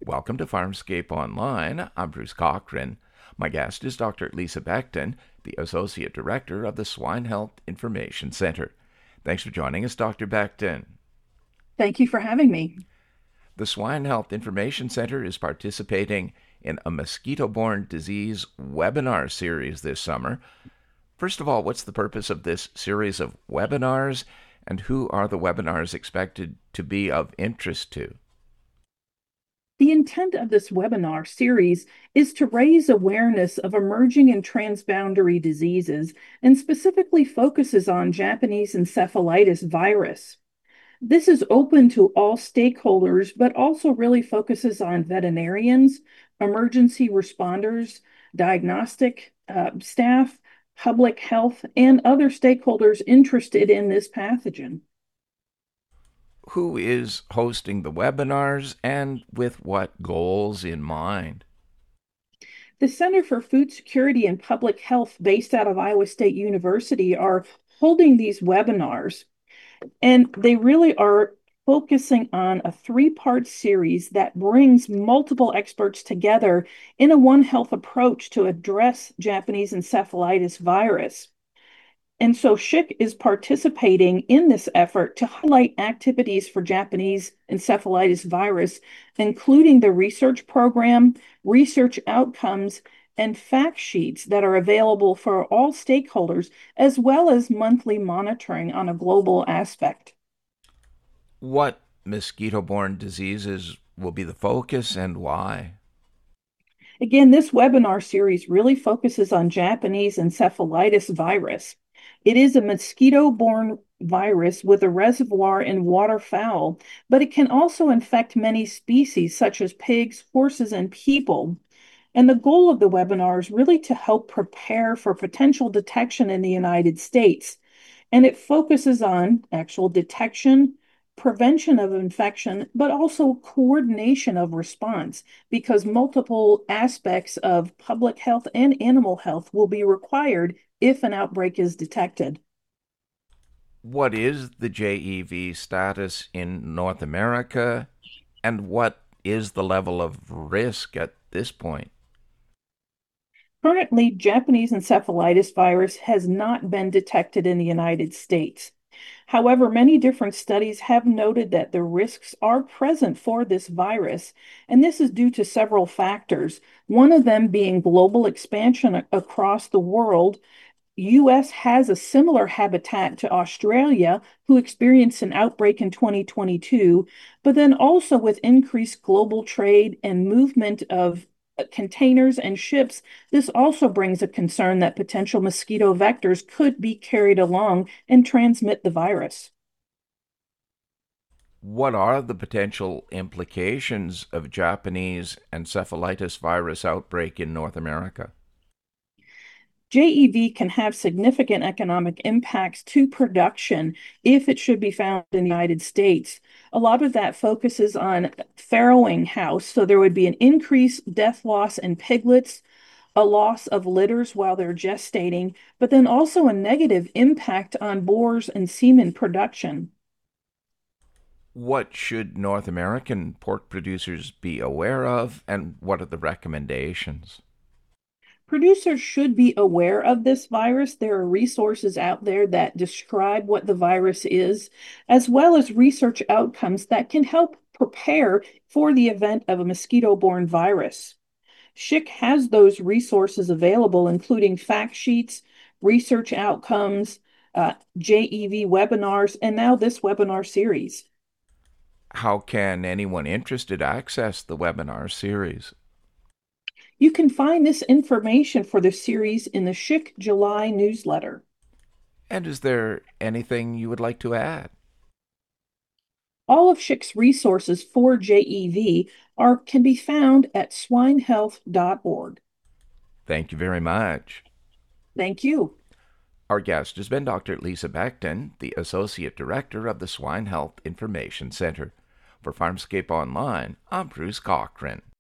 Welcome to Farmscape Online. I'm Bruce Cochran. My guest is Dr. Lisa Becton, the Associate Director of the Swine Health Information Center. Thanks for joining us, Dr. Becton. Thank you for having me. The Swine Health Information Center is participating in a mosquito-borne disease webinar series this summer. First of all, what's the purpose of this series of webinars, and who are the webinars expected to be of interest to? The intent of this webinar series is to raise awareness of emerging and transboundary diseases and specifically focuses on Japanese encephalitis virus. This is open to all stakeholders, but also really focuses on veterinarians, emergency responders, diagnostic staff, public health, and other stakeholders interested in this pathogen. Who is hosting the webinars and with what goals in mind? The Center for Food Security and Public Health, based out of Iowa State University, are holding these webinars, and they really are focusing on a three-part series that brings multiple experts together in a One Health approach to address Japanese encephalitis virus. And so SCHIC is participating in this effort to highlight activities for Japanese encephalitis virus, including the research program, research outcomes, and fact sheets that are available for all stakeholders, as well as monthly monitoring on a global aspect. What mosquito-borne diseases will be the focus and why? Again, this webinar series really focuses on Japanese encephalitis virus. It is a mosquito-borne virus with a reservoir in waterfowl, but it can also infect many species such as pigs, horses, and people. And the goal of the webinar is really to help prepare for potential detection in the United States. And it focuses on actual detection, prevention of infection, but also coordination of response, because multiple aspects of public health and animal health will be required if an outbreak is detected. What is the JEV status in North America, and what is the level of risk at this point? Currently, Japanese encephalitis virus has not been detected in the United States. However, many different studies have noted that the risks are present for this virus, and this is due to several factors. One of them being global expansion across the world. US has a similar habitat to Australia, who experienced an outbreak in 2022, but then also with increased global trade and movement of containers and ships, this also brings a concern that potential mosquito vectors could be carried along and transmit the virus. What are the potential implications of Japanese encephalitis virus outbreak in North America? JEV can have significant economic impacts to production if it should be found in the United States. A lot of that focuses on farrowing house, so there would be an increased death loss in piglets, a loss of litters while they're gestating, but then also a negative impact on boars and semen production. What should North American pork producers be aware of, and what are the recommendations? Producers should be aware of this virus. There are resources out there that describe what the virus is, as well as research outcomes that can help prepare for the event of a mosquito-borne virus. SCHIC has those resources available, including fact sheets, research outcomes, JEV webinars, and now this webinar series. How can anyone interested access the webinar series? You can find this information for the series in the SCHIC July newsletter. And is there anything you would like to add? All of SCHIC's resources for JEV can be found at swinehealth.org. Thank you very much. Thank you. Our guest has been Dr. Lisa Becton, the Associate Director of the Swine Health Information Center. For Farmscape Online, I'm Bruce Cochran.